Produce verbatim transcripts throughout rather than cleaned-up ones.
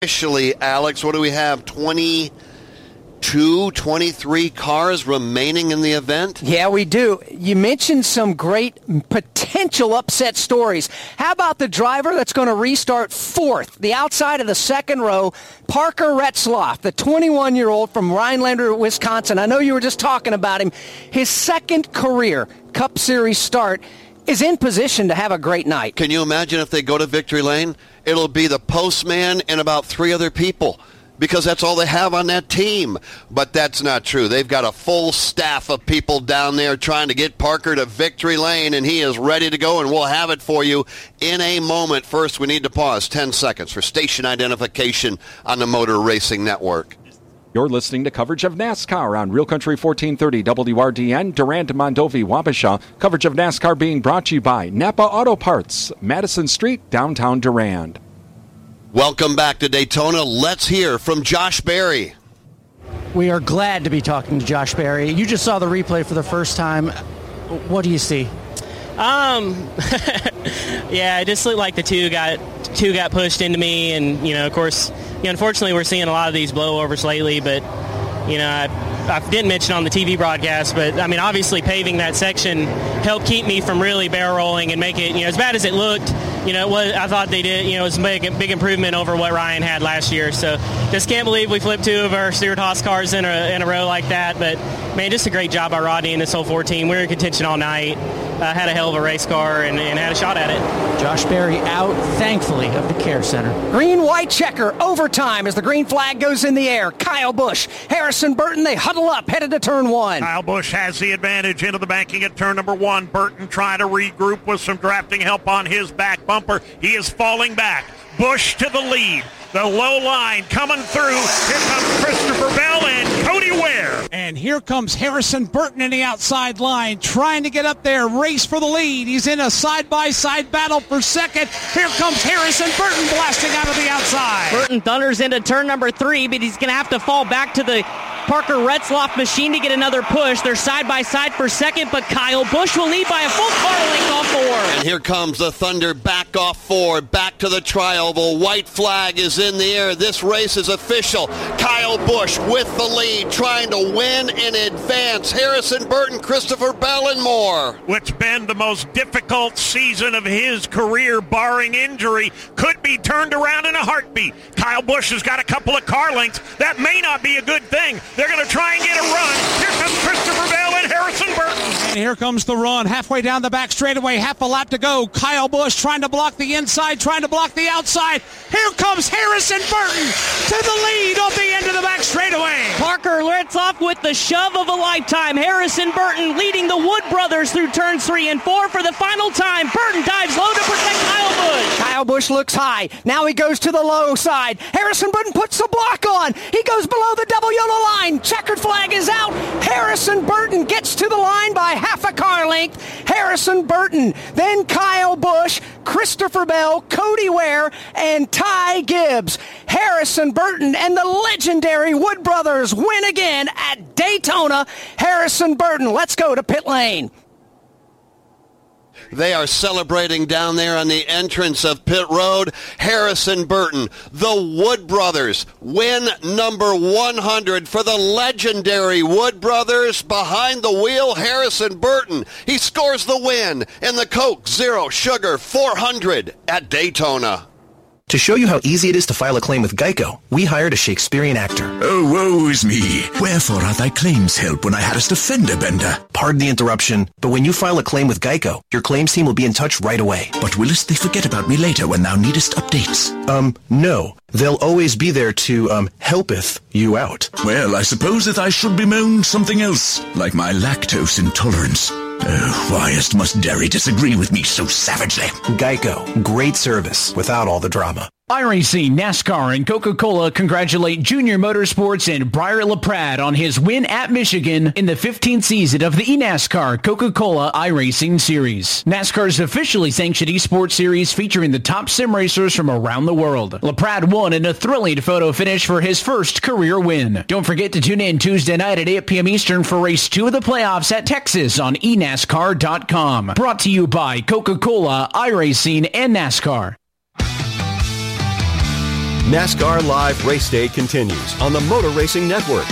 Officially, Alex, what do we have? twenty-two, twenty-three cars remaining in the event? Yeah, we do. You mentioned some great potential upset stories. How about the driver that's going to restart fourth, the outside of the second row, Parker Retzlaff, the twenty-one-year-old from Rhinelander, Wisconsin. I know you were just talking about him. His second career Cup Series start is in position to have a great night. Can you imagine if they go to Victory Lane? It'll be the postman and about three other people, because that's all they have on that team. But that's not true. They've got a full staff of people down there trying to get Parker to Victory Lane, and he is ready to go, and we'll have it for you in a moment. First, we need to pause ten seconds for station identification on the Motor Racing Network. You're listening to coverage of NASCAR on Real Country fourteen thirty W R D N, Durand, Mondovi, Wabasha. Coverage of NASCAR being brought to you by Napa Auto Parts, Madison Street, downtown Durand. Welcome back to Daytona. Let's hear from Josh Berry. We are glad to be talking to Josh Berry. You just saw the replay for the first time. What do you see? Um, yeah, it just looked like the two got two got pushed into me, and you know, of course, you know, unfortunately, we're seeing a lot of these blowovers lately. But you know, I, I didn't mention on the T V broadcast, but I mean, obviously, paving that section helped keep me from really barrel rolling and make it, you know, as bad as it looked. You know, it was, I thought they did, you know, it was a big, big improvement over what Ryan had last year. So just can't believe we flipped two of our Stewart Haas cars in a, in a row like that. But, man, just a great job by Rodney and this whole four team. We were in contention all night, uh, had a hell of a race car, and, and had a shot at it. Josh Berry out, thankfully, of the Care Center. Green-white checker, overtime as the green flag goes in the air. Kyle Busch, Harrison Burton, they huddle up, headed to turn one. Kyle Busch has the advantage into the banking at turn number one. Burton trying to regroup with some drafting help on his back bumper. He is falling back. Busch to the lead. The low line coming through. Here comes Christopher Bell and Cody Ware. And here comes Harrison Burton in the outside line, trying to get up there, race for the lead. He's in a side-by-side battle for second. Here comes Harrison Burton blasting out of the outside. Burton thunders into turn number three, but he's going to have to fall back to the Parker Retzlaff machine to get another push. They're side-by-side for second, but Kyle Busch will lead by a full car length off four. And here comes the Thunder back off four, back to the trial. The white flag is in the air. This race is official. Kyle Busch with the lead, trying to win in advance. Harrison Burton, Christopher Bell, and more. What's been the most difficult season of his career, barring injury, could be turned around in a heartbeat. Kyle Busch has got a couple of car lengths. That may not be a good thing. They're going to try and get a run. Here comes Christopher Bell and Harrison Burton. And here comes the run. Halfway down the back straightaway, half a lap to go. Kyle Busch trying to block the inside, trying to block the outside. Here comes Harrison Burton to the lead on the end of the back straightaway. Parker Retzlaff with the shove of a lifetime. Harrison Burton leading the Wood brothers through turns three and four for the final time. Burton dives low to protect Kyle Busch. Kyle Busch looks high. Now he goes to the low side. Harrison Burton puts the block on. He goes below the double yellow line. Checkered flag is out. Harrison Burton gets to the line by half a car length. Harrison Burton, then Kyle Busch, Christopher Bell, Cody Ware, and Ty Gibbs. Harrison Burton and the legendary Wood brothers win again at Daytona. Harrison Burton, let's go to pit lane. They are celebrating down there on the entrance of pit road. Harrison Burton, the Wood brothers, win number one hundred for the legendary Wood brothers. Behind the wheel, Harrison Burton. He scores the win in the Coke Zero Sugar four hundred at Daytona. To show you how easy it is to file a claim with Geico, we hired a Shakespearean actor. Oh, woe is me. Wherefore are thy claims help when I hadst a fender bender? Pardon the interruption, but when you file a claim with Geico, your claims team will be in touch right away. But willest they forget about me later when thou needest updates? Um, no. They'll always be there to, um, helpeth you out. Well, I suppose that I should bemoan something else, like my lactose intolerance. Oh, whyest must dairy disagree with me so savagely? Geico. Great service without all the drama. iRacing, NASCAR, and Coca-Cola congratulate Junior Motorsports and Briar LaPrade on his win at Michigan in the fifteenth season of the eNASCAR Coca-Cola iRacing Series. NASCAR's officially sanctioned esports series featuring the top sim racers from around the world. LaPrade won in a thrilling photo finish for his first career win. Don't forget to tune in Tuesday night at eight p.m. Eastern for race two of the playoffs at Texas on e nascar dot com. Brought to you by Coca-Cola, iRacing, and NASCAR. NASCAR Live Race Day continues on the Motor Racing Network.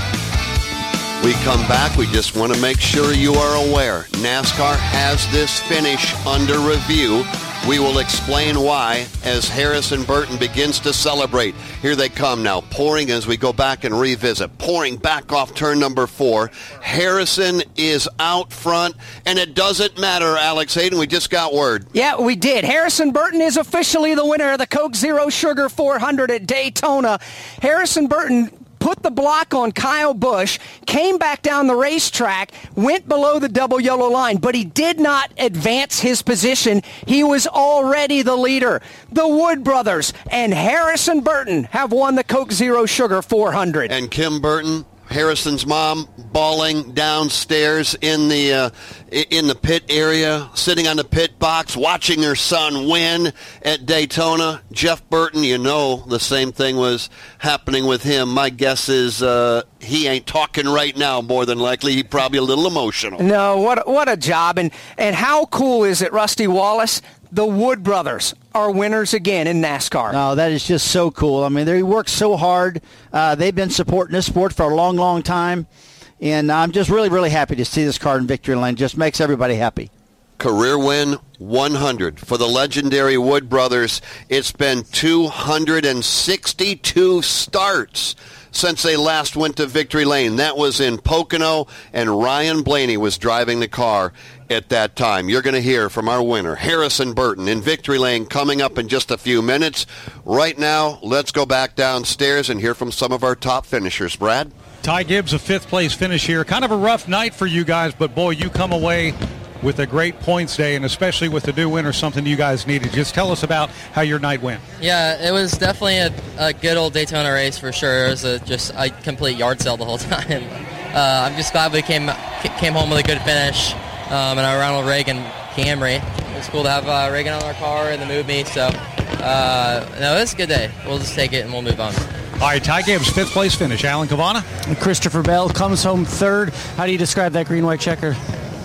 We come back. We just want to make sure you are aware. NASCAR has this finish under review. We will explain why as Harrison Burton begins to celebrate. Here they come now, pouring as we go back and revisit. Pouring back off turn number four. Harrison is out front, and it doesn't matter, Alex Hayden. We just got word. Yeah, we did. Harrison Burton is officially the winner of the Coke Zero Sugar four hundred at Daytona. Harrison Burton put the block on Kyle Busch, came back down the racetrack, went below the double yellow line, but he did not advance his position. He was already the leader. The Wood brothers and Harrison Burton have won the Coke Zero Sugar four hundred. And Kim Burton, Harrison's mom, bawling downstairs in the uh, in the pit area, sitting on the pit box, watching her son win at Daytona. Jeff Burton, you know, the same thing was happening with him. My guess is uh, he ain't talking right now. More than likely, he's probably a little emotional. No, what what a job, and and how cool is it, Rusty Wallace? The Wood brothers are winners again in NASCAR. Oh, that is just so cool. I mean, they work so hard. Uh, they've been supporting this sport for a long, long time. And I'm just really, really happy to see this car in victory lane. Just makes everybody happy. Career win one hundred for the legendary Wood brothers. It's been two hundred sixty-two starts since they last went to victory lane. That was in Pocono, and Ryan Blaney was driving the car at that time. You're going to hear from our winner, Harrison Burton, in victory lane coming up in just a few minutes. Right now, let's go back downstairs and hear from some of our top finishers. Brad? Ty Gibbs, a fifth-place finish here. Kind of a rough night for you guys, but, boy, you come away with a great points day, and especially with the new winner, something you guys needed. Just tell us about how your night went. Yeah, it was definitely a, a good old Daytona race for sure. It was a, just a complete yard sale the whole time. Uh, I'm just glad we came came home with a good finish, um, and I ran with Reagan Camry. It was cool to have uh, Reagan on our car and the Move Me, so uh, no, it was a good day. We'll just take it and we'll move on. All right, Ty Gibbs, fifth place finish. Alan Cavana? Christopher Bell comes home third. How do you describe that green-white checker?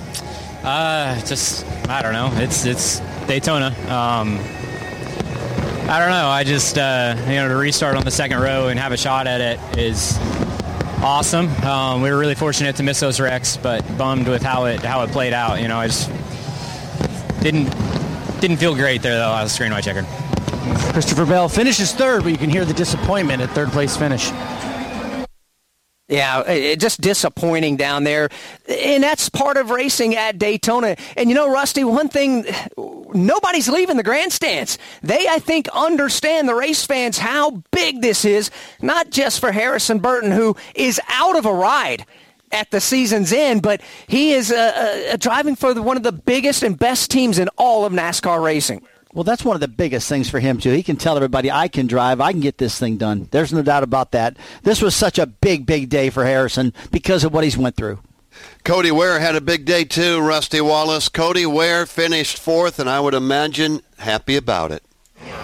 Uh, just, I don't know. It's it's Daytona. Um, I don't know. I just, uh, you know, to restart on the second row and have a shot at it is awesome. Um, we were really fortunate to miss those wrecks, but bummed with how it how it played out. You know, I just didn't didn't feel great there though. I was screen white checker. Christopher Bell finishes third, but you can hear the disappointment at third place finish. Yeah, it, just disappointing down there. And that's part of racing at Daytona. And, you know, Rusty, one thing, nobody's leaving the grandstands. They, I think, understand, the race fans, how big this is, not just for Harrison Burton, who is out of a ride at the season's end, but he is uh, uh, driving for the, one of the biggest and best teams in all of NASCAR racing. Well, that's one of the biggest things for him, too. He can tell everybody, I can drive, I can get this thing done. There's no doubt about that. This was such a big, big day for Harrison because of what he's went through. Cody Ware had a big day, too, Rusty Wallace. Cody Ware finished fourth, and I would imagine happy about it.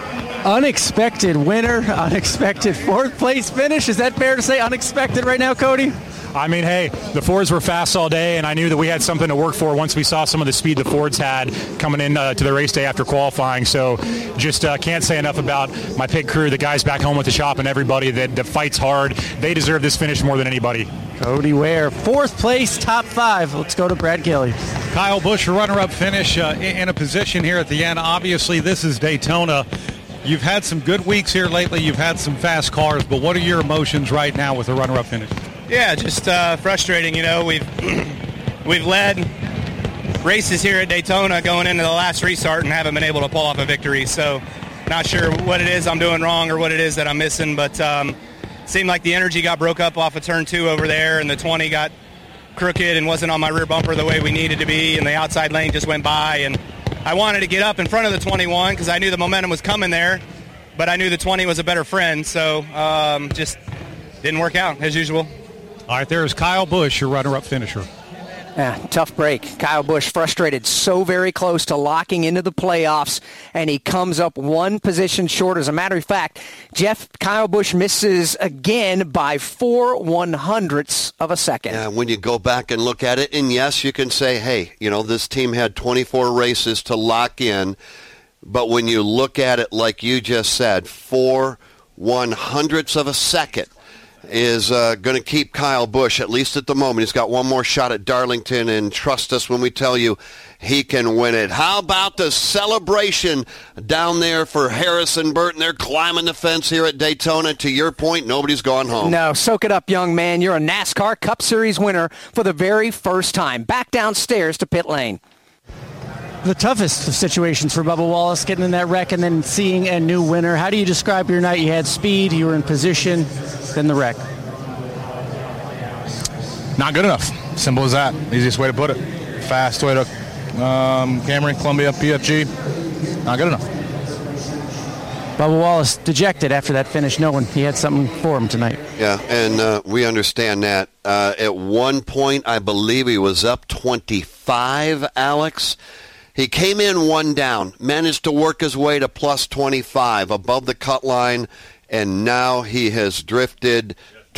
Unexpected winner, unexpected fourth place finish. Is that fair to say unexpected right now, Cody? I mean, hey, the Fords were fast all day, and I knew that we had something to work for once we saw some of the speed the Fords had coming in uh, to the race day after qualifying. So just uh, can't say enough about my pit crew, the guys back home at the shop, and everybody that, that fights hard. They deserve this finish more than anybody. Cody Ware, fourth place, top five. Let's go to Brad Kelly. Kyle Busch, a runner-up finish uh, in a position here at the end. Obviously, this is Daytona. You've had some good weeks here lately. You've had some fast cars, but what are your emotions right now with the runner-up finish? Yeah, just uh, frustrating. You know, we've we've led races here at Daytona going into the last restart and haven't been able to pull off a victory. So, not sure what it is I'm doing wrong or what it is that I'm missing, but um, it seemed like the energy got broke up off of turn two over there, and the twenty got crooked and wasn't on my rear bumper the way we needed to be, and the outside lane just went by. And I wanted to get up in front of the twenty-one because I knew the momentum was coming there, but I knew the twenty was a better friend, so um, just didn't work out as usual. All right, there is Kyle Busch, your runner-up finisher. Yeah, tough break. Kyle Busch frustrated, so very close to locking into the playoffs, and he comes up one position short. As a matter of fact, Jeff, Kyle Busch misses again by four one-hundredths of a second. Yeah, when you go back and look at it, and yes, you can say, hey, you know, this team had twenty-four races to lock in, but when you look at it like you just said, four one hundredths of a second is uh, going to keep Kyle Busch, at least at the moment. He's got one more shot at Darlington, and trust us when we tell you he can win it. How about the celebration down there for Harrison Burton? They're climbing the fence here at Daytona. To your point, nobody's gone home. No, soak it up, young man. You're a NASCAR Cup Series winner for the very first time. Back downstairs to pit lane. The toughest of situations for Bubba Wallace, getting in that wreck and then seeing a new winner. How do you describe your night? You had speed, you were in position, then the wreck. Not good enough. Simple as that. Easiest way to put it. Fast way to um, Cameron, Columbia, P F G. Not good enough. Bubba Wallace dejected after that finish, knowing he had something for him tonight. Yeah, and uh, we understand that. Uh, at one point, I believe he was up twenty-five, Alex. He came in one down, managed to work his way to plus twenty-five above the cut line, and now he has drifted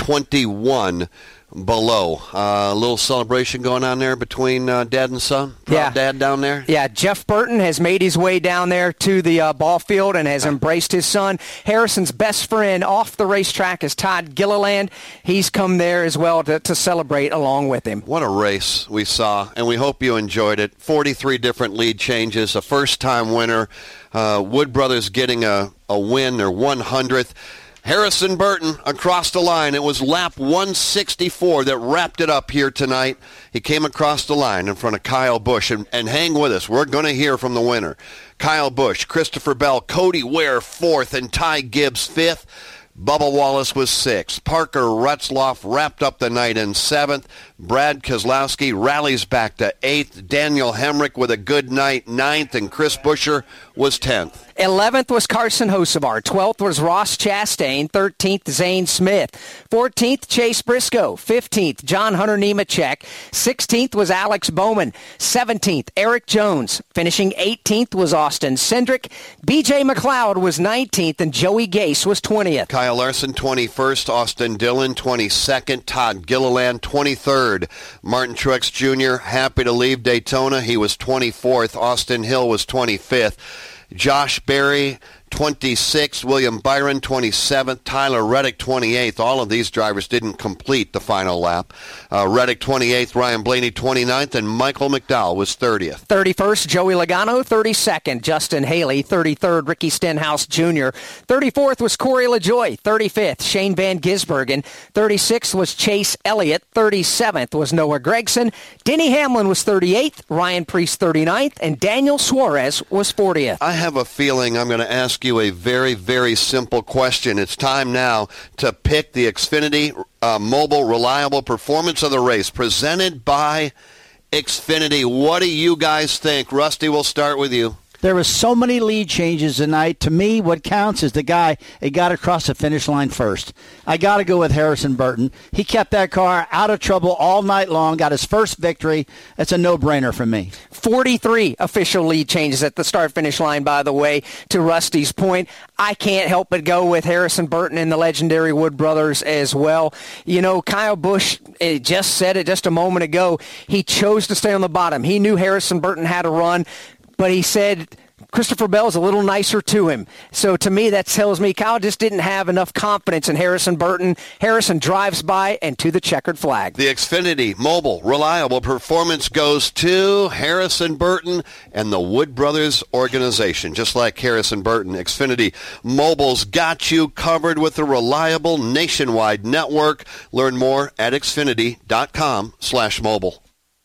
twenty-one below. Uh, a little celebration going on there between uh, dad and son. Proud yeah. dad down there. Yeah, Jeff Burton has made his way down there to the uh, ball field and has embraced his son. Harrison's best friend off the racetrack is Todd Gilliland. He's come there as well to, to celebrate along with him. What a race we saw, and we hope you enjoyed it. forty-three different lead changes, a first-time winner. Uh, Wood Brothers getting a, a win, their one hundredth. Harrison Burton across the line. It was lap one sixty-four that wrapped it up here tonight. He came across the line in front of Kyle Busch. And, and hang with us. We're going to hear from the winner. Kyle Busch, Christopher Bell, Cody Ware fourth, and Ty Gibbs fifth. Bubba Wallace was sixth. Parker Retzloff wrapped up the night in seventh. Brad Keselowski rallies back to eighth. Daniel Hemrick with a good night, ninth. And Chris Buescher was tenth. eleventh was Carson Hocevar. twelfth was Ross Chastain. thirteenth, Zane Smith. fourteenth, Chase Briscoe. fifteenth, John Hunter Nemechek. sixteenth was Alex Bowman. seventeenth, Eric Jones. Finishing eighteenth was Austin Cindric. B J McLeod was nineteenth, and Joey Gase was twentieth. Kyle Larson, twenty-first. Austin Dillon, twenty-second. Todd Gilliland, twenty-third. Martin Truex Junior, happy to leave Daytona. He was twenty-fourth. Austin Hill was twenty-fifth. Josh Berry, twenty-sixth. William Byron, twenty-seventh. Tyler Reddick, twenty-eighth. All of these drivers didn't complete the final lap. Uh, Reddick, twenty-eighth. Ryan Blaney, twenty-ninth. And Michael McDowell was thirtieth. thirty-first, Joey Logano. thirty-second, Justin Haley. thirty-third, Ricky Stenhouse Junior thirty-fourth was Corey LaJoie. thirty-fifth, Shane Van Gisbergen. thirty-sixth was Chase Elliott. thirty-seventh was Noah Gregson. Denny Hamlin was thirty-eighth. Ryan Preece, thirty-ninth. And Daniel Suarez was fortieth. I have a feeling I'm going to ask you a very, very simple question. It's time now to pick the Xfinity uh, Mobile Reliable Performance of the Race, presented by Xfinity. What do you guys think? Rusty, we'll start with you. There were so many lead changes tonight. To me, what counts is the guy that got across the finish line first. I got to go with Harrison Burton. He kept that car out of trouble all night long, got his first victory. That's a no-brainer for me. forty-three official lead changes at the start-finish line, by the way, to Rusty's point. I can't help but go with Harrison Burton and the legendary Wood Brothers as well. You know, Kyle Busch just said it just a moment ago. He chose to stay on the bottom. He knew Harrison Burton had a run, but he said Christopher Bell's a little nicer to him. So to me, that tells me Kyle just didn't have enough confidence in Harrison Burton. Harrison drives by and to the checkered flag. The Xfinity Mobile Reliable Performance goes to Harrison Burton and the Wood Brothers organization. Just like Harrison Burton, Xfinity Mobile's got you covered with a reliable nationwide network. Learn more at xfinity.com slash mobile.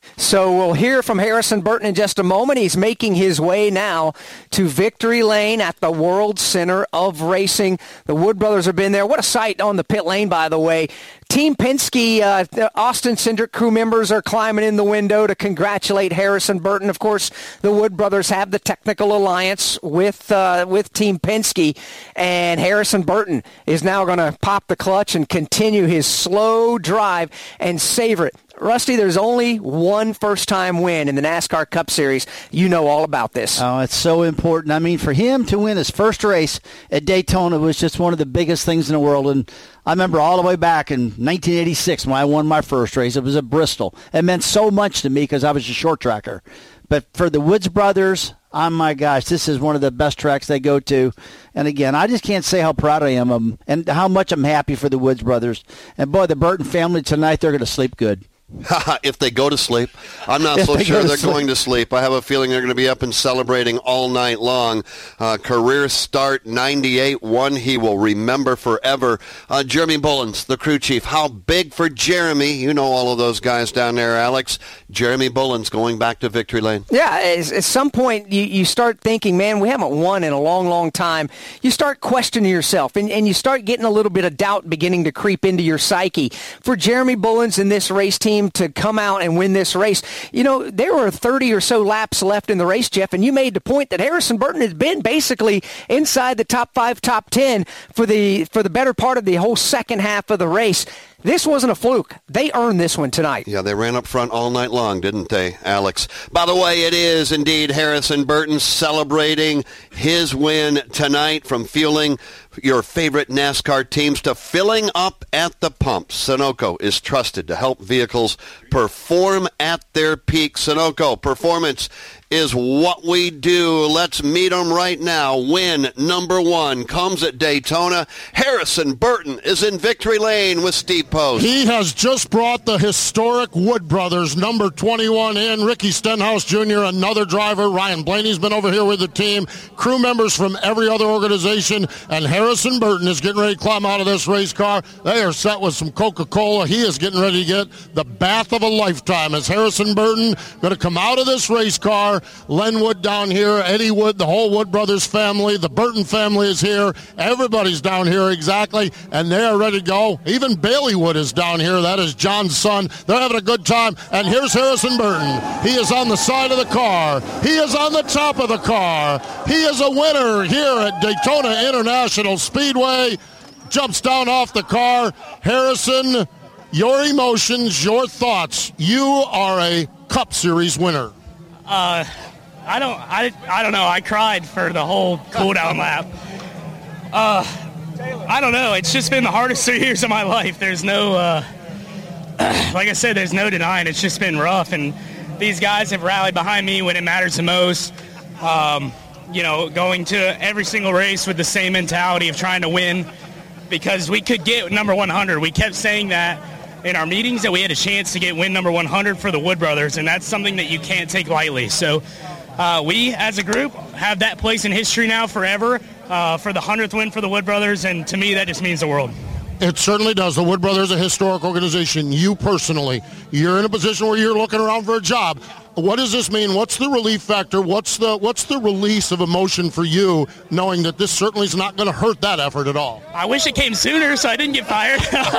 So we'll hear from Harrison Burton in just a moment. He's making his way now to Victory Lane at the World Center of Racing. The Wood Brothers have been there. What a sight on the pit lane, by the way. Team Penske, uh, the Austin Cindric crew members are climbing in the window to congratulate Harrison Burton. Of course, the Wood Brothers have the technical alliance with uh, with Team Penske, and Harrison Burton is now going to pop the clutch and continue his slow drive and savor it. Rusty, there's only one first-time win in the NASCAR Cup Series. You know all about this. Oh, it's so important. I mean, for him to win his first race at Daytona was just one of the biggest things in the world. And I remember all the way back in nineteen eighty-six when I won my first race. It was at Bristol. It meant so much to me because I was a short tracker. But for the Woods brothers, oh my gosh, this is one of the best tracks they go to. And again, I just can't say how proud I am of them and how much I'm happy for the Woods brothers. And boy, the Burton family tonight, they're going to sleep good. If they go to sleep. I'm not If so they sure go to they're sleep. going to sleep. I have a feeling they're going to be up and celebrating all night long. Uh, career start, ninety-eight, one he will remember forever. Uh, Jeremy Bullins, the crew chief. How big for Jeremy? You know all of those guys down there, Alex. Jeremy Bullins going back to victory lane. Yeah, at, at some point you, you start thinking, man, we haven't won in a long, long time. You start questioning yourself, and, and you start getting a little bit of doubt beginning to creep into your psyche. For Jeremy Bullins and this race team to come out and win this race, you know, there were thirty or so laps left in the race, Jeff, and you made the point that Harrison Burton has been basically inside the top five, top ten for the for the better part of the whole second half of the race. This wasn't a fluke. They earned this one tonight. Yeah, they ran up front all night long, didn't they, Alex? By the way, it is indeed Harrison Burton celebrating his win tonight, from fueling your favorite NASCAR teams to filling up at the pump. Sunoco is trusted to help vehicles perform at their peak. Sunoco, performance is what we do. Let's meet them right now. Win number one comes at Daytona. Harrison Burton is in victory lane with Steve Post. He has just brought the historic Wood brothers, number twenty-one in. Ricky Stenhouse Junior, another driver. Ryan Blaney's been over here with the team. Crew members from every other organization. And Harrison Burton is getting ready to climb out of this race car. They are set with some Coca-Cola. He is getting ready to get the bath of a lifetime as Harrison Burton going to come out of this race car. Len Wood down here, Eddie Wood, the whole Wood brothers family, the Burton family is here. Everybody's down here exactly, and they are ready to go. Even Bailey Wood is down here. That is John's son. They're having a good time, and here's Harrison Burton. He is on the side of the car. He is on the top of the car. He is a winner here at Daytona International Speedway. Jumps down off the car. Harrison, your emotions, your thoughts. You are a Cup Series winner. Uh, I don't, I, I don't know. I cried for the whole cool-down lap. Uh, I don't know. It's just been the hardest three years of my life. There's no, uh, like I said, there's no denying. It's just been rough, and these guys have rallied behind me when it matters the most. Um, you know, going to every single race with the same mentality of trying to win, because we could get number one hundred. We kept saying that in our meetings, that we had a chance to get win number one hundred for the Wood brothers, and that's something that you can't take lightly. So uh, we, as a group, have that place in history now forever uh, for the hundredth win for the Wood brothers, and to me, that just means the world. It certainly does. The Wood brothers are a historic organization. You personally, you're in a position where you're looking around for a job. What does this mean? What's the relief factor? What's the what's the release of emotion for you, knowing that this certainly is not going to hurt that effort at all? I wish it came sooner so I didn't get fired.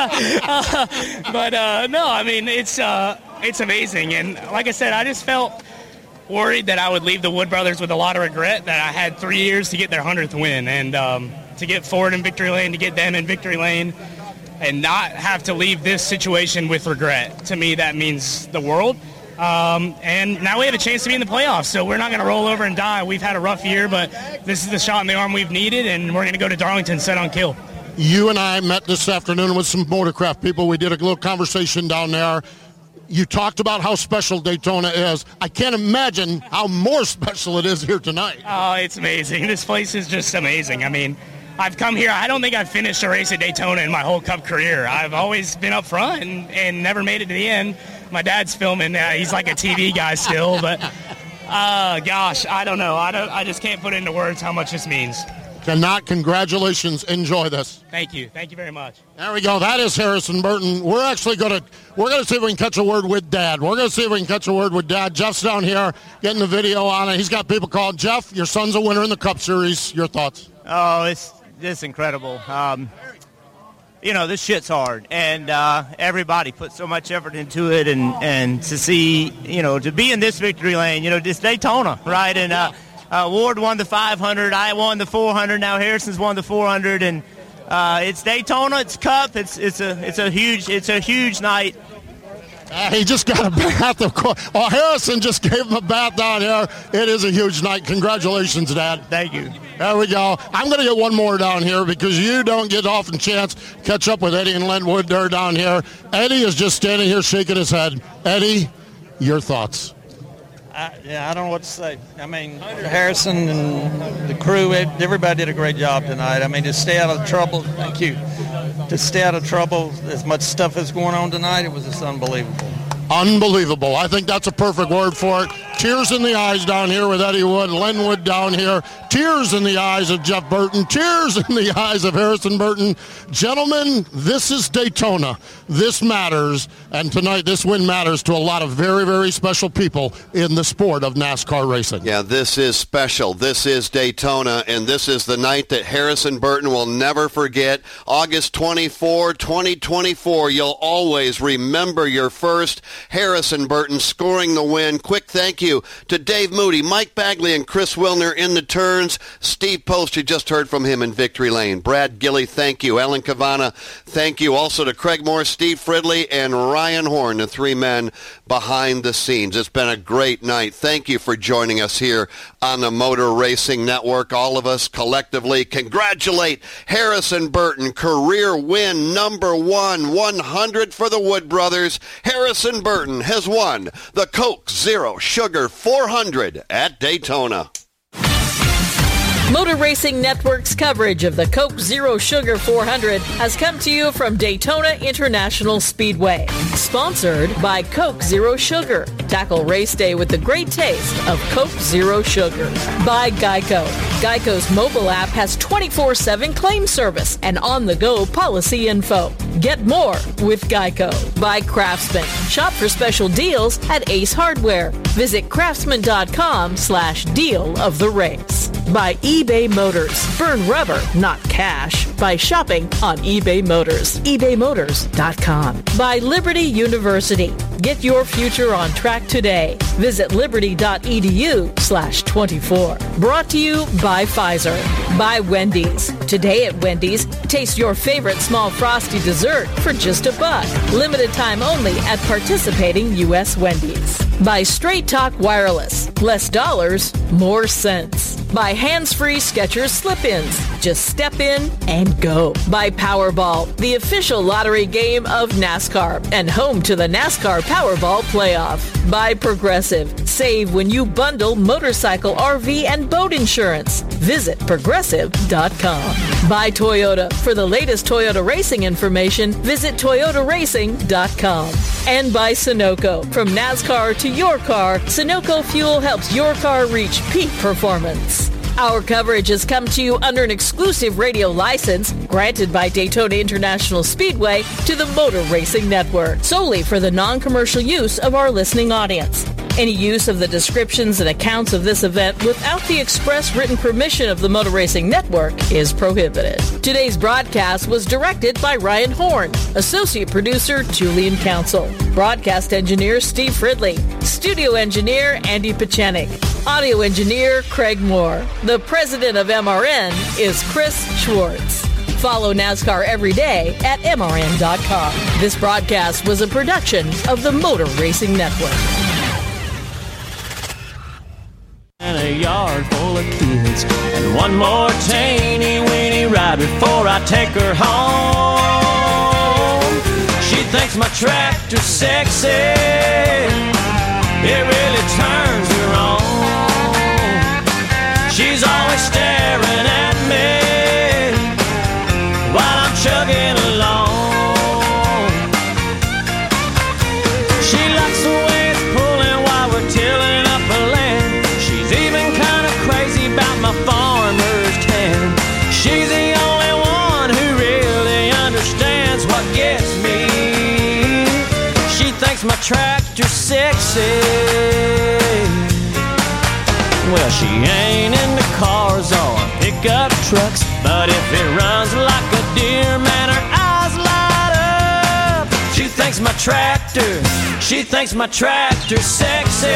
uh, but uh, no, I mean, it's uh, it's amazing. And like I said, I just felt worried that I would leave the Wood brothers with a lot of regret, that I had three years to get their hundredth win, and um, to get Ford in victory lane, to get them in victory lane, and not have to leave this situation with regret. To me, that means the world. Um, and now we have a chance to be in the playoffs, so we're not going to roll over and die. We've had a rough year, but this is the shot in the arm we've needed, and we're going to go to Darlington set on kill. You and I met this afternoon with some Motorcraft people. We did a little conversation down there. You talked about how special Daytona is. I can't imagine how more special it is here tonight. Oh, it's amazing. This place is just amazing. I mean, I've come here. I don't think I've finished a race at Daytona in my whole Cup career. I've always been up front and, and never made it to the end. My dad's filming. Uh, he's like a T V guy still, but uh, gosh, I don't know. I don't. I just can't put into words how much this means. Cannot. Congratulations. Enjoy this. Thank you. Thank you very much. There we go. That is Harrison Burton. We're actually going to we're going to see if we can catch a word with Dad. We're going to see if we can catch a word with Dad. Jeff's down here getting the video on it. He's got people calling. Jeff, your son's a winner in the Cup Series. Your thoughts? Oh, it's just incredible. Um, you know, this shit's hard, and uh, everybody put so much effort into it, and, and to see, you know, to be in this victory lane, you know, this Daytona, right? And uh, uh, Ward won the five hundred, I won the four hundred, now Harrison's won the four hundred, and uh, it's Daytona, it's Cup, it's it's a it's a huge it's a huge night. Uh, he just got a bath, of course. Oh, Harrison just gave him a bath down here. It is a huge night. Congratulations, Dad. Thank you. There we go. I'm going to get one more down here because you don't get often chance to catch up with Eddie and Len Wood. They're down here. Eddie is just standing here shaking his head. Eddie, your thoughts? I, yeah, I don't know what to say. I mean, Harrison and the crew, everybody did a great job tonight. I mean, to stay out of trouble, thank you. To stay out of trouble, as much stuff is going on tonight, it was just unbelievable. Unbelievable. I think that's a perfect word for it. Tears in the eyes down here with Eddie Wood, Len Wood down here. Tears in the eyes of Jeff Burton. Tears in the eyes of Harrison Burton. Gentlemen, this is Daytona. This matters. And tonight, this win matters to a lot of very, very special people in the sport of NASCAR racing. Yeah, this is special. This is Daytona, and this is the night that Harrison Burton will never forget. August twenty-fourth, twenty twenty-four. You'll always remember your first. Harrison Burton scoring the win. Quick thank you to Dave Moody, Mike Bagley, and Chris Wilner in the turns. Steve Post, you just heard from him in Victory Lane. Brad Gilley, thank you. Ellen Cavana, thank you. Also to Craig Moore, Steve Fridley, and Ryan Horn, the three men behind the scenes. It's been a great night. Thank you for joining us here on the Motor Racing Network. All of us collectively congratulate Harrison Burton. Career win number one, one hundred for the Wood brothers. Harrison Burton has won the Coke Zero Sugar four hundred at Daytona. Motor Racing Network's coverage of the Coke Zero Sugar four hundred has come to you from Daytona International Speedway. Sponsored by Coke Zero Sugar. Tackle race day with the great taste of Coke Zero Sugar. By Geico. Geico's mobile app has twenty-four seven claim service and on-the-go policy info. Get more with Geico. By Craftsman. Shop for special deals at Ace Hardware. Visit craftsman.com slash deal of the race. By eBay Motors. Burn rubber, not cash. By shopping on eBay Motors. ebay motors dot com. By Liberty University. Get your future on track today. Visit liberty.edu slash 24. Brought to you by Pfizer. By Wendy's. Today at Wendy's, taste your favorite small frosty dessert for just a buck. Limited time only at participating U S Wendy's. By Straight Talk Wireless. Less dollars, more sense. By hands-free Skechers slip-ins. Just step in and go. By Powerball, the official lottery game of NASCAR and home to the NASCAR Powerball Playoff. By Progressive. Save when you bundle motorcycle, R V, and boat insurance. Visit progressive dot com. By Toyota. For the latest Toyota racing information, visit toyota racing dot com. And by Sunoco. From NASCAR to your car, Sunoco Fuel helps your car reach peak performance. Our coverage has come to you under an exclusive radio license granted by Daytona International Speedway to the Motor Racing Network, solely for the non-commercial use of our listening audience. Any use of the descriptions and accounts of this event without the express written permission of the Motor Racing Network is prohibited. Today's broadcast was directed by Ryan Horn, associate producer Julian Council, broadcast engineer Steve Fridley, studio engineer Andy Pachenik, audio engineer Craig Moore. The president of M R N is Chris Schwartz. Follow NASCAR every day at M R N dot com. This broadcast was a production of the Motor Racing Network. And a yard full of kids, and one more teeny weeny ride before I take her home. She thinks my tractor's sexy, it really turns her on. She's always staring at me while I'm chugging along. She likes the way it's pulling while we're tilling up the land. She's even kind of crazy about my farmer's tan. She's the only one who really understands what gets me. She thinks my tractor's sexy. Well, she ain't into cars or pickup trucks, but if it runs like a deer, man, her eyes light up. She thinks my tractor, she thinks my tractor's sexy.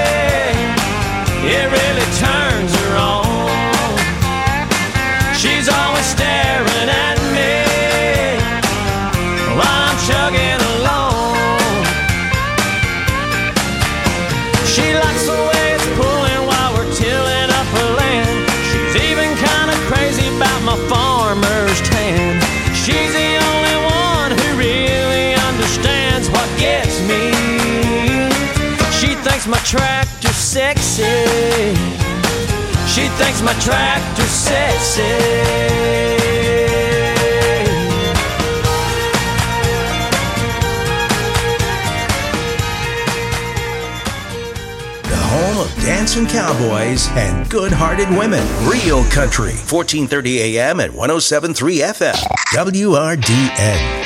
It really turns her on. She's always staring at me while I'm chugging along. She likes the way it's pulling while we're tilling up her land. She's even kind of crazy about my farmer's tan. She's the only one who really understands what gets me. She thinks my tractor's sexy. She thinks my tractor's sexy. Home of dancing cowboys and good-hearted women. Real Country, fourteen thirty a m and one oh seven point three F M. W R D N.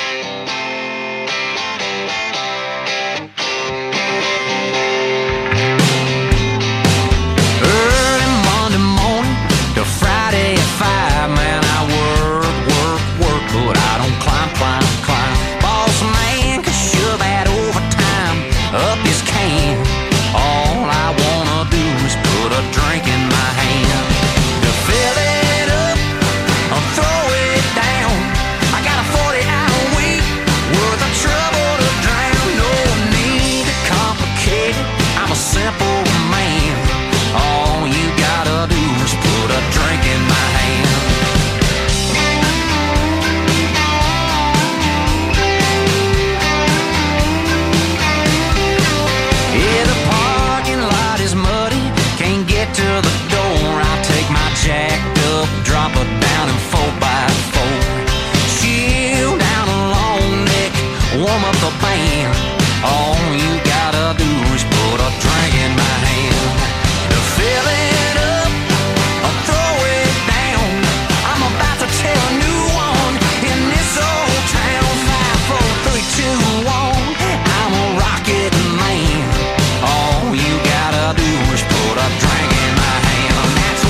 Early Monday morning to Friday at five, man, I work, work, work, but I don't climb, climb, climb. Boss man can shove that overtime up his can. All I wanna do is put a drink in my hand. To fill it up or throw it down. I got a forty-hour week worth of trouble to drown. No need to complicate it, I'm a simple man. All you gotta do is put a drink in my hand. Yeah, the parking lot is muddy, can't get to the door. I take my jacked up, drop her down in four by four. Chill down a long neck, warm up the band. All you gotta do is put a drink in my hand. To fill it up or throw it down, I'm about to tell a new one in this old town. Five, four, three, two, one, I'm a rocket man. All you gotta do is put a drink in my hand. That's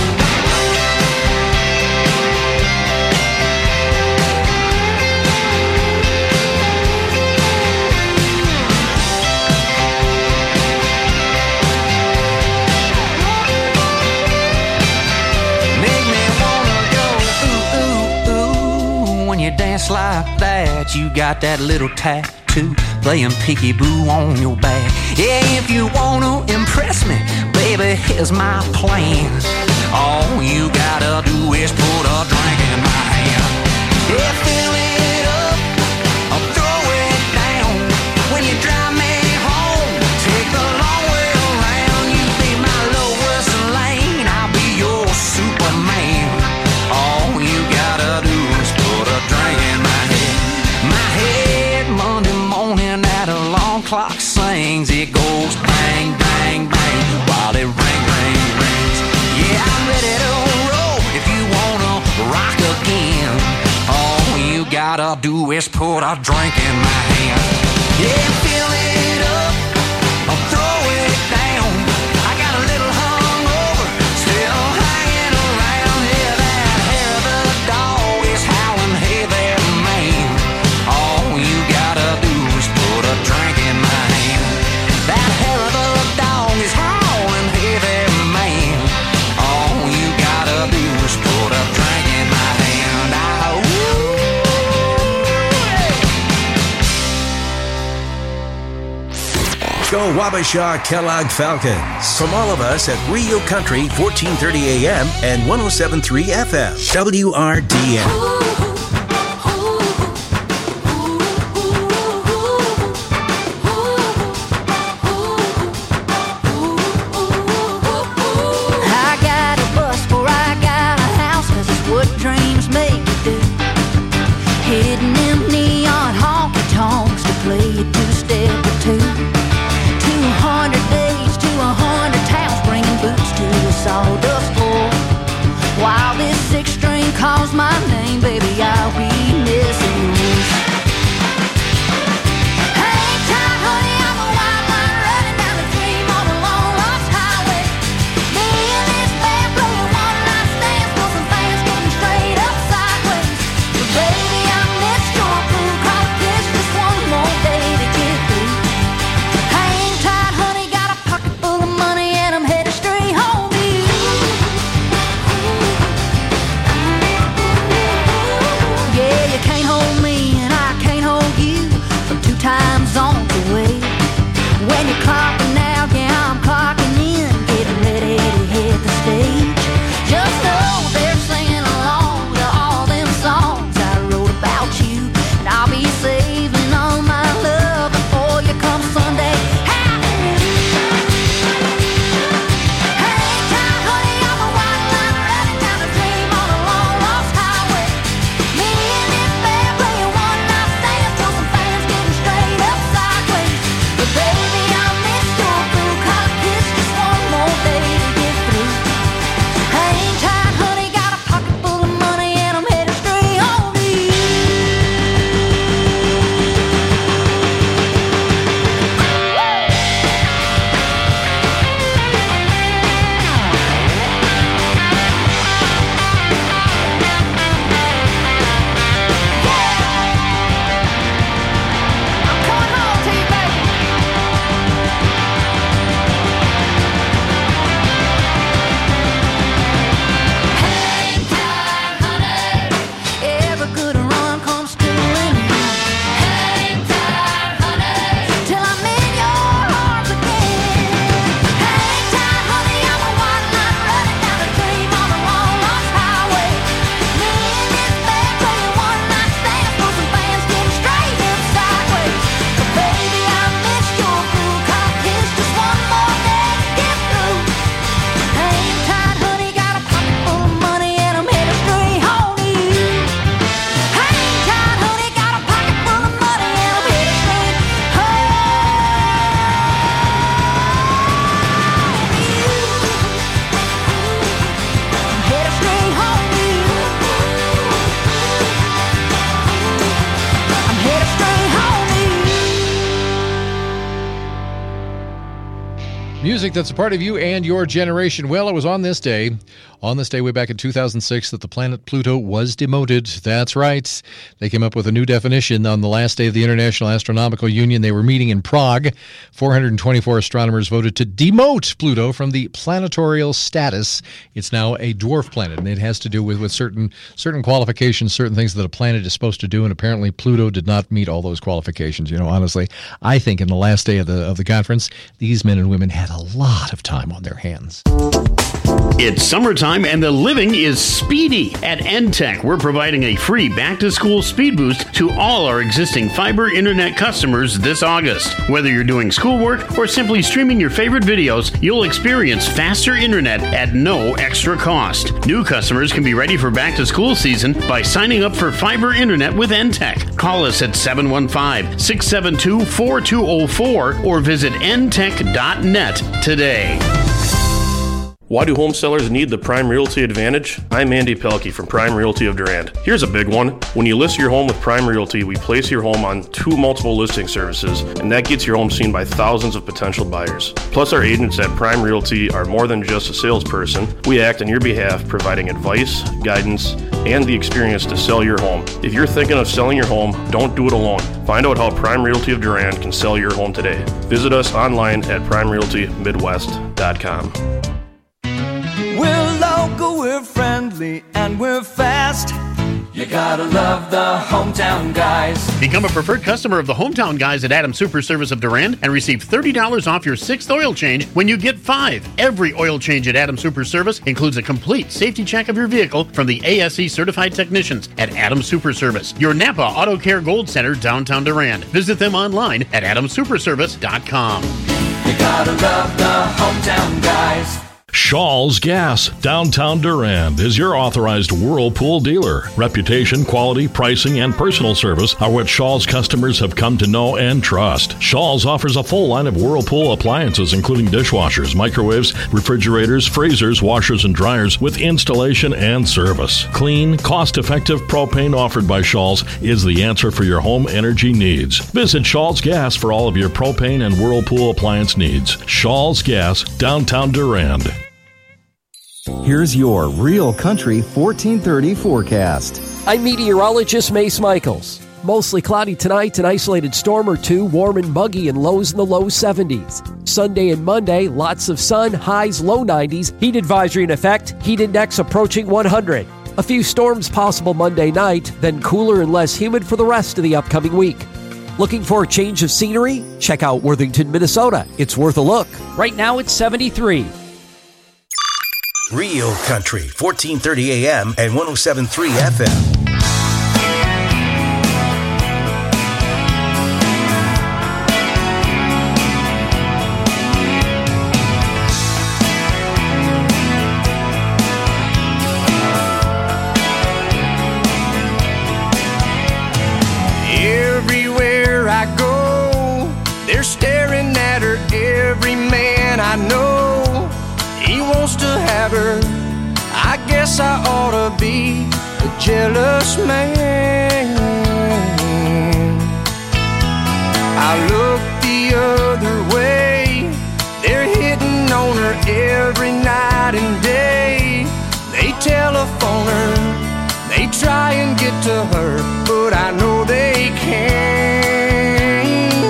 make me wanna go ooh, ooh, ooh. When you dance like that, you got that little tattoo playing peekaboo on your back. Yeah, if you wanna impress me, baby, here's my plan. All you gotta do is put a drink in my hand. Yeah, fill it up or throw it down. When you drive me home, take the long way around. You be my Lois Lane, I'll be your Superman. All you gotta do is put a drink in my head. My head Monday morning, that alarm clock sings. It goes bang, bang, bang, while it ring, ring, rings. Yeah, I'm ready to roll if you wanna rock again. All you gotta do is put a drink in my hand. Yeah, fill it up or throw it down. I got a little hungover, still hanging around. Yeah, that hair of the dog is howling, hey there, man. All you gotta do is put a drink in my hand. That hair of the dog is howling, hey there, man. All you gotta do is put a drink in my hand. Ah, ooh, Go Wabasha Kellogg Falcons. From all of us at Rio Country, fourteen thirty a m and one oh seven point three F M. W R D N. I got a bus before I got a house, 'cause it's what dreams make you do. Hitting them neon honky tonks to play a two-step or two. two hundred days to one hundred towns, bringing boots to a sawdust floor. While this six string calls my name, baby, Music that's a part of you and your generation. Well, it was on this day, on this day way back in two thousand six, that the planet Pluto was demoted. That's right. They came up with a new definition on the last day of the International Astronomical Union. They were meeting in Prague. four hundred twenty-four astronomers voted to demote Pluto from the planetorial status. It's now a dwarf planet, and it has to do with, with certain certain qualifications, certain things that a planet is supposed to do, and apparently Pluto did not meet all those qualifications. You know, honestly, I think in the last day of the of the conference, these men and women had a lot of time on their hands. It's summertime and the living is speedy. At N-Tech, we're providing a free back-to-school speed boost to all our existing fiber internet customers this August. Whether you're doing schoolwork or simply streaming your favorite videos, you'll experience faster internet at no extra cost. New customers can be ready for back-to-school season by signing up for fiber internet with N-Tech. Call us at seven one five, six seven two, four two zero four or visit N tech dot net today. Why do home sellers need the Prime Realty Advantage? I'm Andy Pelkey from Prime Realty of Durand. Here's a big one. When you list your home with Prime Realty, we place your home on two multiple listing services, and that gets your home seen by thousands of potential buyers. Plus, our agents at Prime Realty are more than just a salesperson. We act on your behalf, providing advice, guidance, and the experience to sell your home. If you're thinking of selling your home, don't do it alone. Find out how Prime Realty of Durand can sell your home today. Visit us online at prime realty midwest dot com. We're local, we're friendly, and we're fast. You gotta love the Hometown Guys. Become a preferred customer of the Hometown Guys at Adams Super Service of Durand and receive thirty dollars off your sixth oil change when you get five. Every oil change at Adams Super Service includes a complete safety check of your vehicle from the A S E certified technicians at Adams Super Service, your Napa Auto Care Gold Center, downtown Durand. Visit them online at adams super service dot com. You gotta love the Hometown Guys. Shaw's Gas, downtown Durand, is your authorized Whirlpool dealer. Reputation, quality, pricing, and personal service are what Shaw's customers have come to know and trust. Shaw's offers a full line of Whirlpool appliances, including dishwashers, microwaves, refrigerators, freezers, washers, and dryers, with installation and service. Clean, cost-effective propane offered by Shaw's is the answer for your home energy needs. Visit Shaw's Gas for all of your propane and Whirlpool appliance needs. Shaw's Gas, downtown Durand. Here's your Real Country fourteen thirty forecast. I'm meteorologist Mace Michaels. Mostly cloudy tonight, an isolated storm or two, warm and muggy, and lows in the low seventies. Sunday and Monday, lots of sun, highs low nineties, heat advisory in effect, heat index approaching one hundred. A few storms possible Monday night, then cooler and less humid for the rest of the upcoming week. Looking for a change of scenery? Check out Worthington, Minnesota. It's worth a look. Right now it's seventy-three. Real Country, fourteen thirty A M and one oh seven point three F M. Everywhere I go, they're staring at her. Every man I know, he wants to have her. I guess I ought to be a jealous man. I look the other way, they're hitting on her every night and day. They telephone her, they try and get to her, but I know they can't.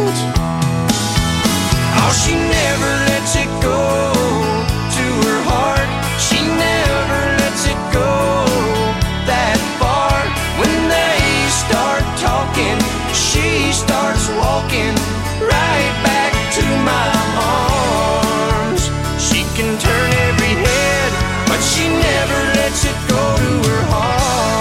Oh, she never lets it go to her heart. She never lets it go that far. When they start talking, she starts walking right back to my arms. She can turn every head, but she never lets it go to her heart.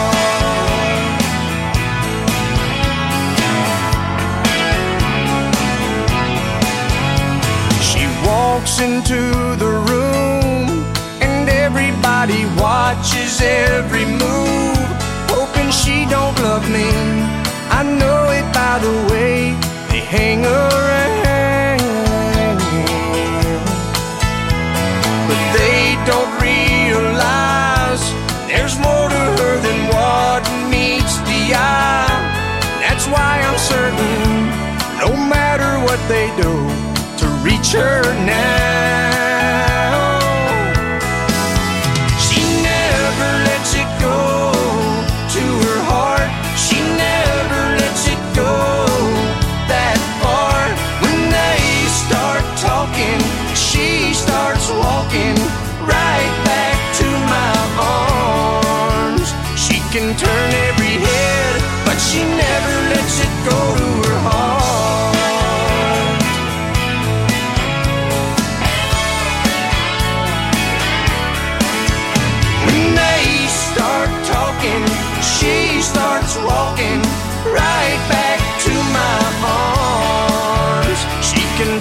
She walks into the room and everybody watches every move, hoping she don't love me. I know it by the way they hang around, but they don't realize there's more to her than what meets the eye. That's why I'm certain, no matter what they do, to reach her now.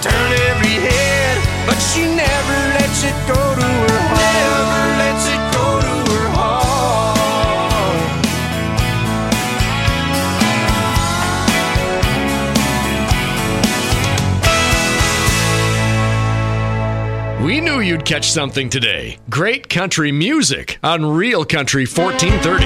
turn every head, but she never lets it go to her heart. Never lets it go to her heart. We knew you'd catch something today. Great country music on Real Country fourteen thirty.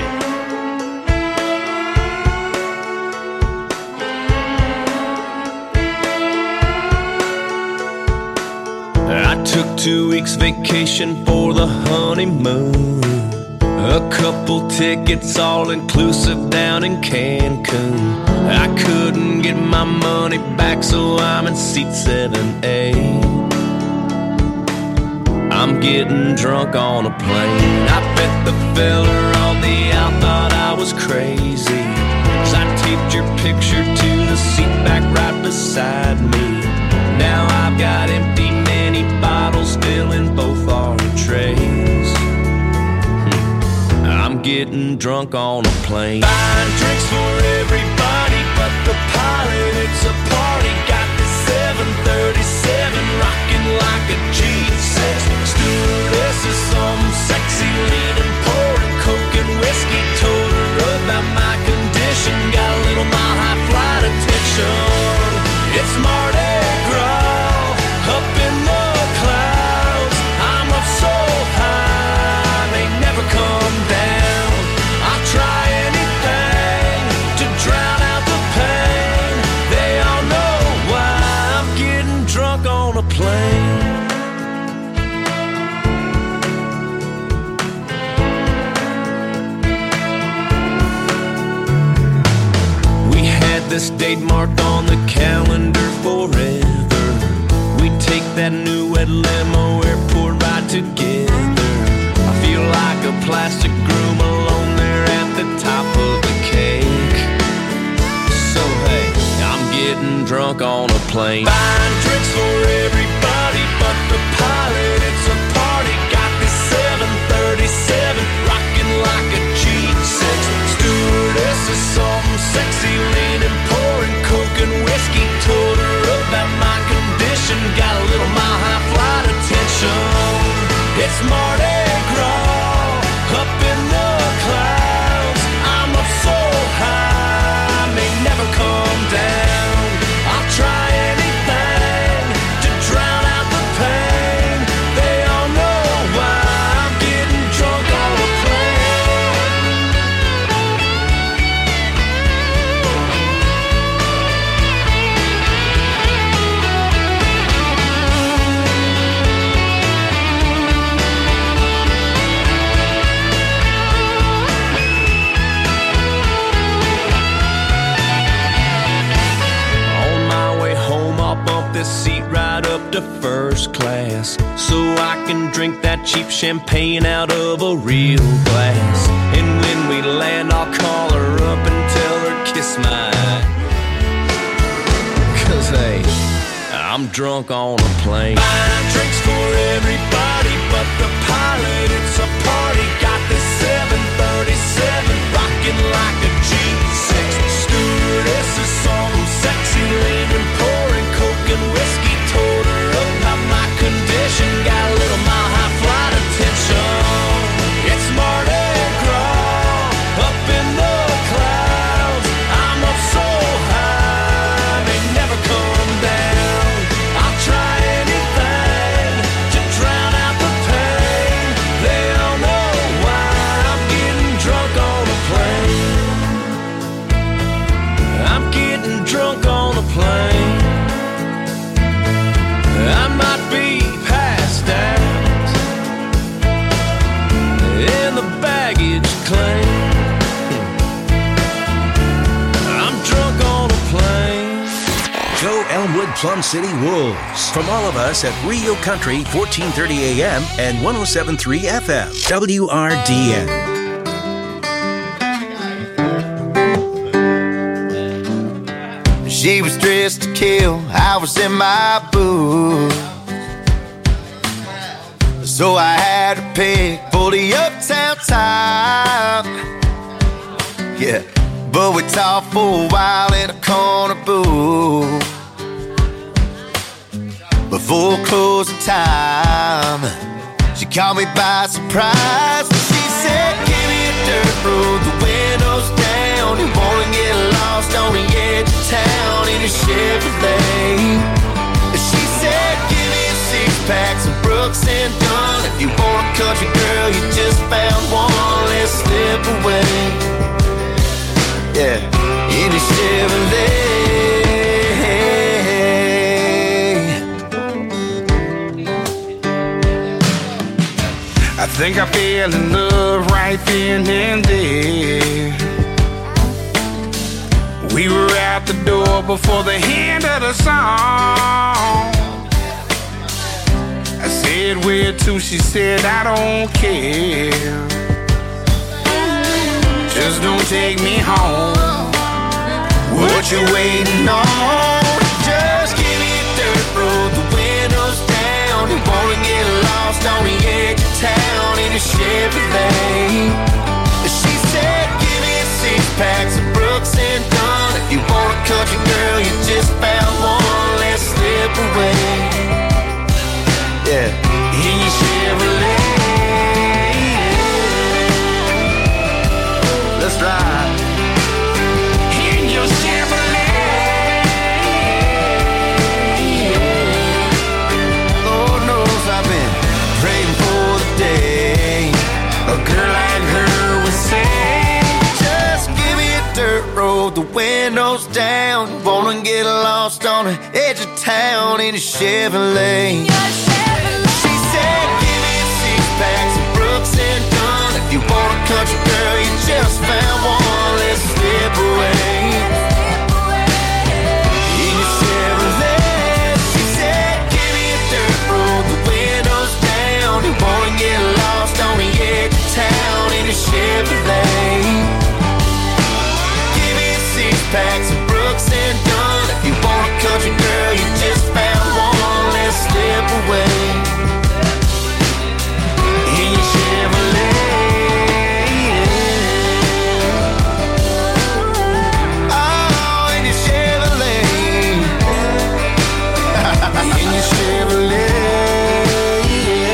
I took two weeks vacation for the honeymoon. A couple tickets all inclusive down in Cancun. I couldn't get my money back, so I'm in seat seven A. I'm getting drunk on a plane. I bet the fella on the out thought I was crazy, 'cause I taped your picture to the seat back right beside me. Now I've got empty mini bottles filling both our trays. Hmm. I'm getting drunk on a plane. Buying drinks for everybody but the pilot. It's a party. Got the seven thirty-seven rocking like a G six. Stewardess is some sexy leaning, pouring coke and whiskey. Told her about my condition. Got a little mile high flight attention. It's Mardi Gras up in the clouds. I'm up so high, they never come down. I'll try anything to drown out the pain. They all know why I'm getting drunk on a plane. This date marked on the calendar forever. We take that new red limo airport ride together. I feel like a plastic groom alone there at the top of the cake. So hey, I'm getting drunk on a plane. Buying drinks for everybody but the pilot. It's a party. Got this seven thirty-seven rocking like a G six. Stewardess is something sexy leaning, pouring coke and whiskey. Told her about my condition. Got a little mile high flight attention. It's Mardi Gras up in the clouds. I'm up so high, I may never come down. I'll try anything to drown out the pain. They all know why I'm getting drunk on a this seat right up to first class, so I can drink that cheap champagne out of a real glass. And when we land, I'll call her up and tell her kiss my eye. 'Cause hey, I'm drunk on a plane. Buying drinks for everybody but the pilot. It's a party. Got this seven thirty-seven rocking like a G six. Stewardess is some sexy leaning, pouring coke and whiskey. Told her about my condition. Got a little mile high flight attention. It's Mardi Gras up in the clouds. I'm up so high, they never come down. I'll try anything to drown out the pain. They all know why I'm getting drunk on a plane. I'm getting drunk on a plane. I might be passed out in the baggage claim. I'm drunk on a plane. Go Elmwood Plum City Wolves. From all of us at Rio Country fourteen thirty A M and one oh seven point three F M. W R D N. She was dressed to kill, I was in my booth. So I had to pick for the uptown top. Yeah, but we talked for a while in a corner booth. before closing time. She caught me by surprise. She said, give me a dirt road, the windows down. You wanna get lost on the edge of town in a Chevrolet. She said, give me a six-pack, some Brooks and Dunn. If you want a country girl, you just found one. Let's slip away. Yeah, in a Chevrolet. I think I fell in love right then and there. We were out the door before the end of the song. I said, where to? She said, I don't care. Just don't take me home. What you waiting on? Just give me a dirt road, the windows down. You wanna get lost on the edge of town in a Chevrolet. She said, give me a six-pack, some Brooks and Dunn. If you want a country girl, you just found one. Let's slip away. Yeah, in your Chevrolet. Let's ride. In your Chevrolet. Lord knows I've been praying for the day a girl like her would say, just give me a dirt road, the windows down. Wanna get lost on the edge of town in a Chevrolet. She said, give me a six-pack, some Brooks and Dunn. If you want a country girl, you just found one. Let's slip away. In your Chevrolet. She said, give me a dirt road, the windows down. You wanna get lost on the edge of town in a Chevrolet. Give me a six-pack, some Brooks and Dunn. If you want a country girl, you just found one. Let's slip away. In your Chevrolet. Oh, in your Chevrolet. In your Chevrolet.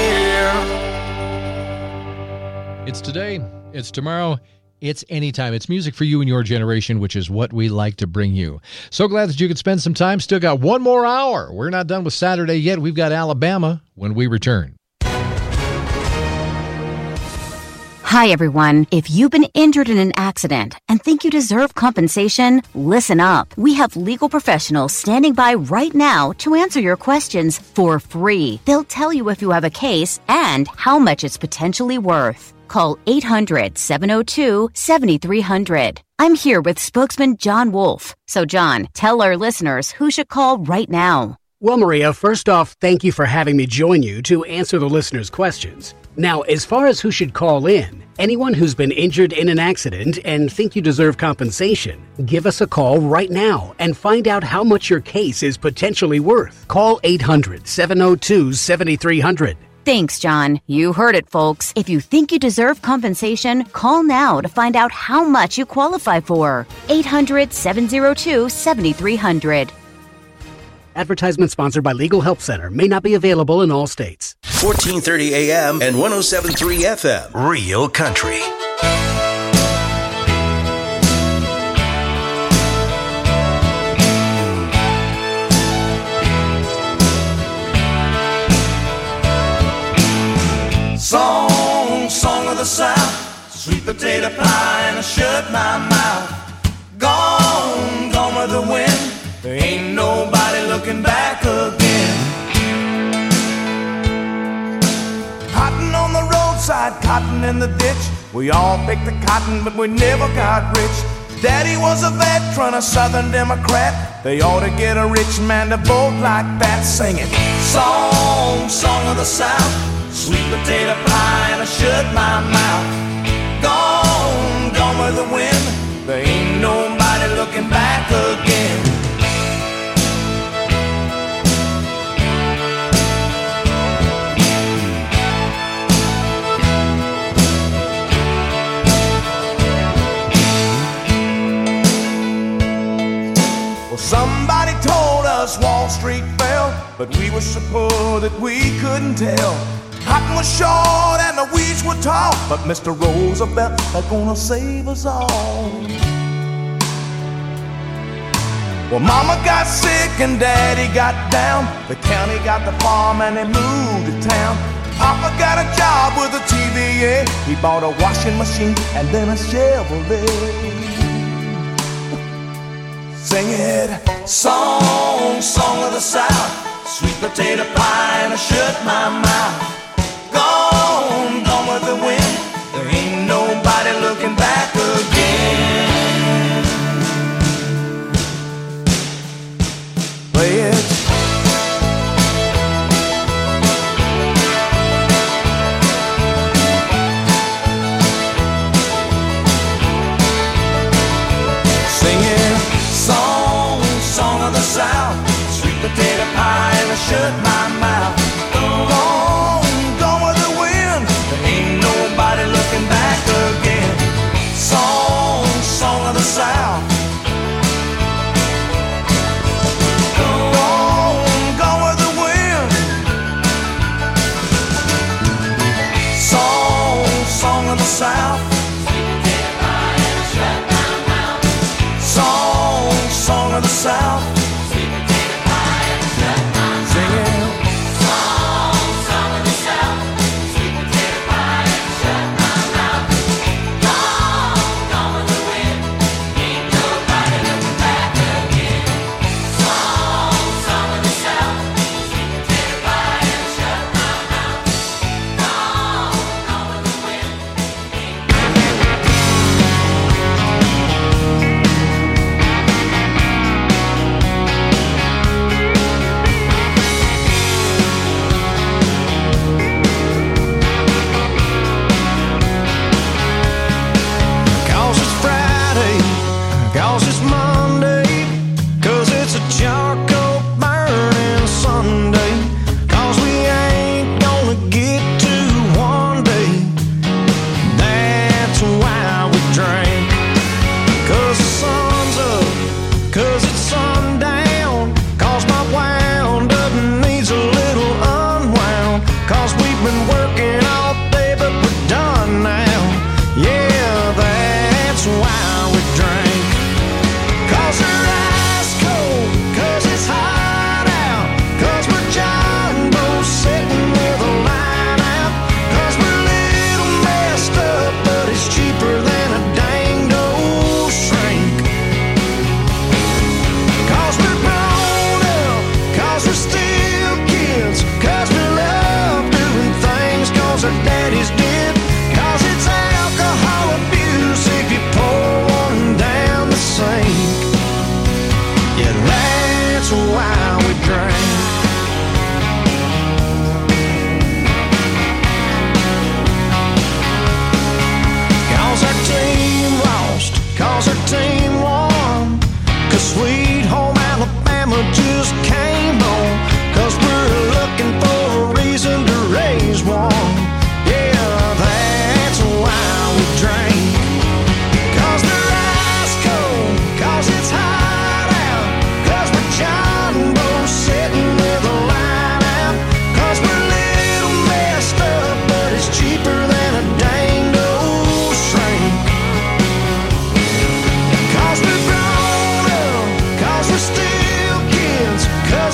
It's today, it's tomorrow, it's anytime. It's music for you and your generation, which is what we like to bring you. So glad that you could spend some time. Still got one more hour. We're not done with Saturday yet. We've got Alabama when we return. Hi, everyone. If you've been injured in an accident and think you deserve compensation, listen up. We have legal professionals standing by right now to answer your questions for free. They'll tell you if you have a case and how much it's potentially worth. Call eight hundred, seven oh two, seven three hundred. I'm here with spokesman John Wolf. So, John, tell our listeners who should call right now. Well, Maria, first off, thank you for having me join you to answer the listeners' questions. Now, as far as who should call in, anyone who's been injured in an accident and think you deserve compensation, give us a call right now and find out how much your case is potentially worth. Call eight hundred, seven oh two, seven three hundred. Thanks, John. You heard it, folks. If you think you deserve compensation, call now to find out how much you qualify for. eight hundred, seven oh two, seven three hundred. Advertisement sponsored by Legal Help Center. May not be available in all states. fourteen thirty A M and one oh seven point three F M. Real Country. Song, song of the South, sweet potato pie and I shut my mouth. Gone, gone with the wind. There ain't nobody looking back again. Cotton on the roadside, cotton in the ditch. We all picked the cotton, but we never got rich. Daddy was a veteran, a Southern Democrat. They ought to get a rich man to vote like that. Singing song, song of the South, sweet potato pie and I shut my mouth. Gone, gone with the wind. There ain't nobody looking back again. Well, somebody told us Wall Street fell, but we were so poor that we couldn't tell. Cotton was short and the weeds were tall, but Mister Roosevelt is gonna save us all. Well, Mama got sick and Daddy got down. The county got the farm and they moved to town. Papa got a job with a T V A. He bought a washing machine and then a Chevrolet. Sing it, song, song of the South, sweet potato pie and I shut my mouth. Gone, gone with the wind, there ain't nobody looking back again. Play it. Singing, song, song of the South, sweet potato pie and I shut my mouth. Gone, gone with the wind, there ain't nobody looking back again. Song, song of the South. Gone, gone with the wind. Song, song of the South. Song, song of the South. Cause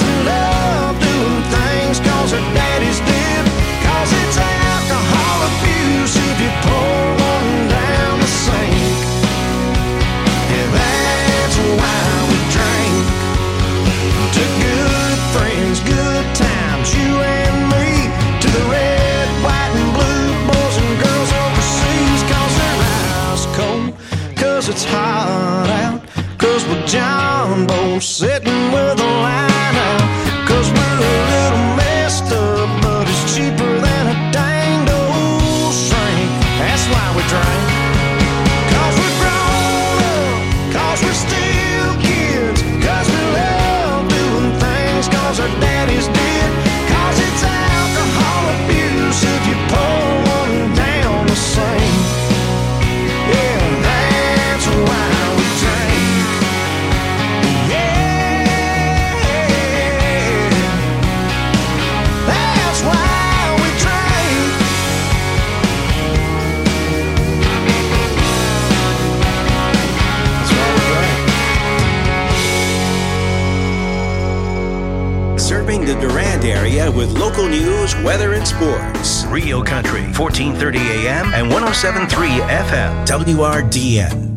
the Durand area with local news, weather, and sports. Rio Country, fourteen thirty A M and one oh seven point three F M. W R D N.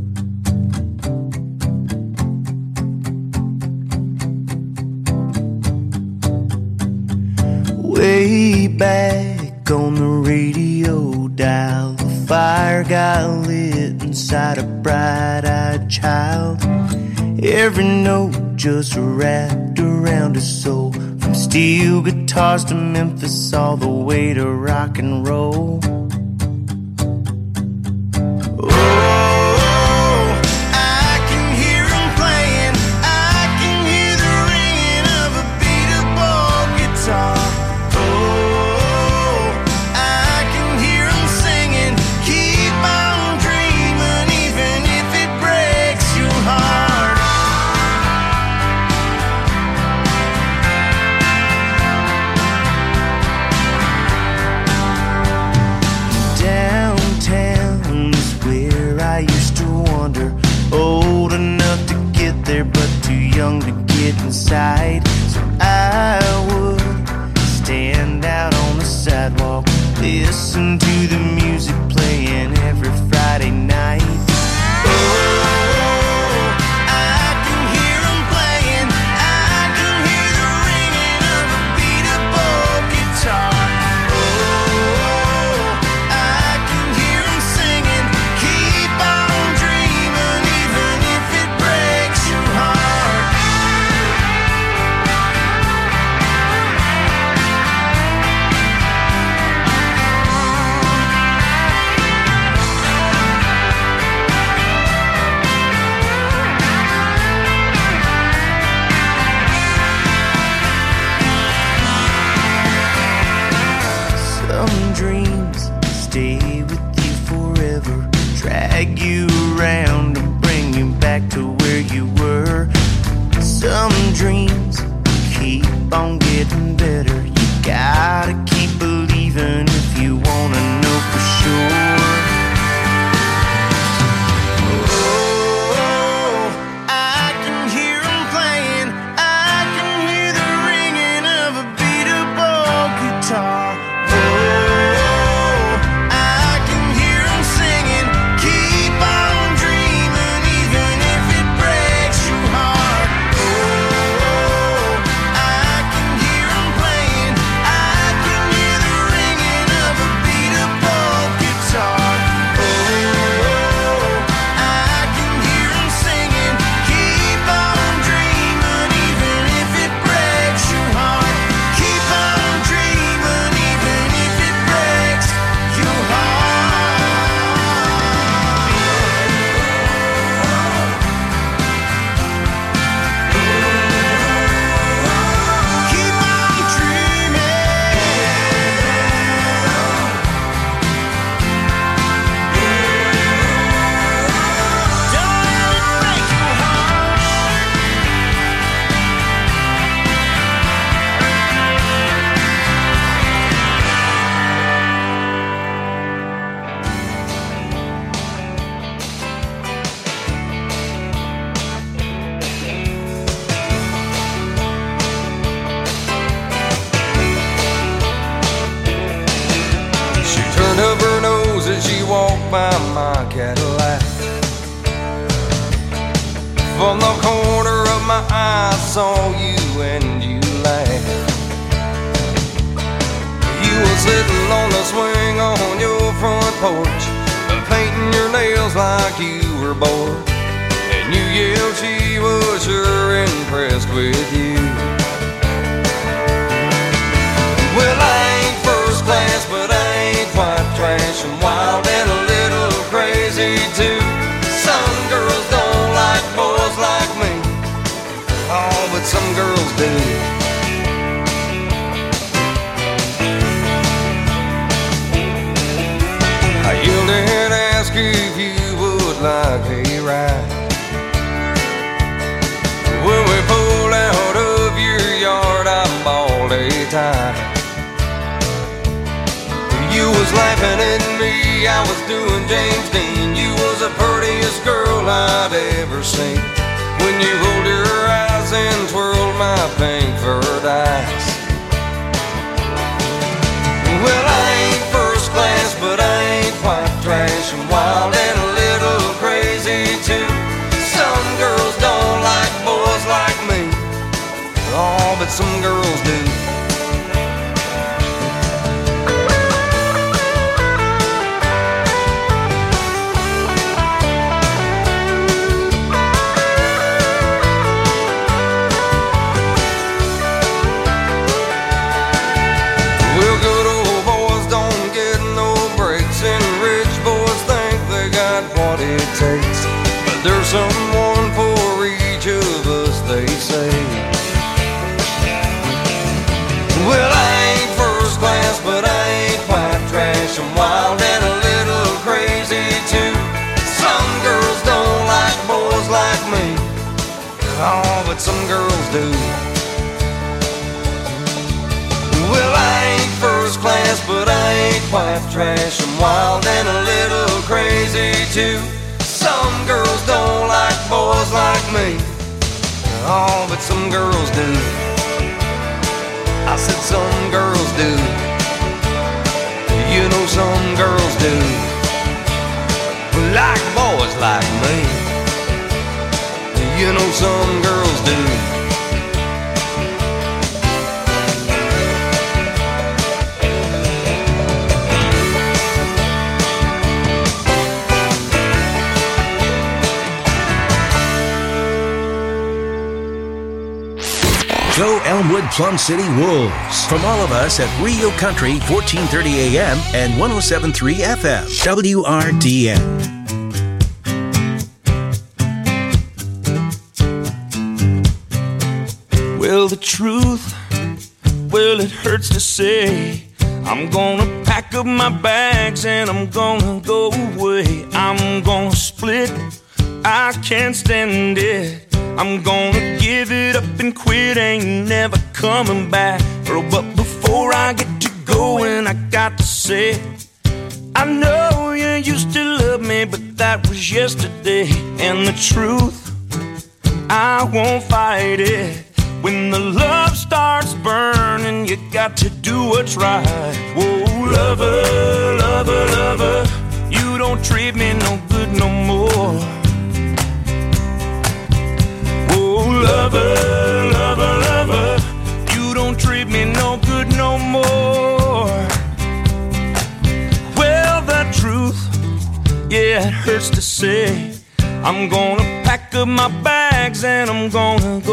Way back on the radio dial, the fire got lit inside a bright-eyed child. Every note just wrapped around his soul, from steel guitars to Memphis all the way to rock and roll. Young to get inside, so I would stand out on the sidewalk, listen to the music playing every Friday night. Oh, I can hear 'em playing, I can hear the ringing of a beat-up guitar. Oh, I can hear 'em singing, keep on dreaming, even if it breaks your heart. Some dreams stay with you forever, drag you around and bring you back to where you were. Some dreams keep on getting better. You gotta keep believing if you wanna know for sure. Oh, I can hear 'em playing, I can hear the ringing of a beat-up old guitar. Up her nose as she walked by my Cadillac. From the corner of my eye I saw you and you laughed. You were sitting on the swing on your front porch, painting your nails like you were bored. And you yelled she was sure impressed with you. Well, I ain't first class, but I ain't quite trash, and wild and a little crazy too. Some girls don't like boys like me, oh, but some girls do. I yelled and asked if you would like a ride. When we pulled out of your yard, I bawled a tie. You was laughing at me, I was doing James Dean. You was the prettiest girl I'd ever seen. When you rolled your eyes and twirled my pink fur dye. but some girls do. Well, good old boys don't get no breaks, and rich boys think they got what it takes. But there's someone for each of us, they say. Well, I ain't first class, but I ain't white trash. I'm wild and a little crazy too. Some girls don't like boys like me. Oh, but some girls do. Well, I ain't first class, but I ain't white trash. I'm wild and a little crazy too. Some girls don't like boys like me. Oh, but some girls do. I said some girls do. You know some girls do. Like boys like me. You know some girls do. Go Elmwood Plum City Wolves. From all of us at Rio Country, fourteen thirty A M and one oh seven point three F M, W R D N. Well, the truth, well, it hurts to say. I'm gonna pack up my bags and I'm gonna go away. I'm gonna split, I can't stand it. I'm gonna give it up and quit, ain't never coming back. Girl, but before I get to going, I got to say, I know you used to love me, but that was yesterday. And the truth, I won't fight it. When the love starts burning, you got to do what's right. Whoa, lover, lover, lover, you don't treat me no good no more. Lover, lover, lover, you don't treat me no good no more. Well, the truth, yeah, it hurts to say. I'm gonna pack up my bags and I'm gonna go.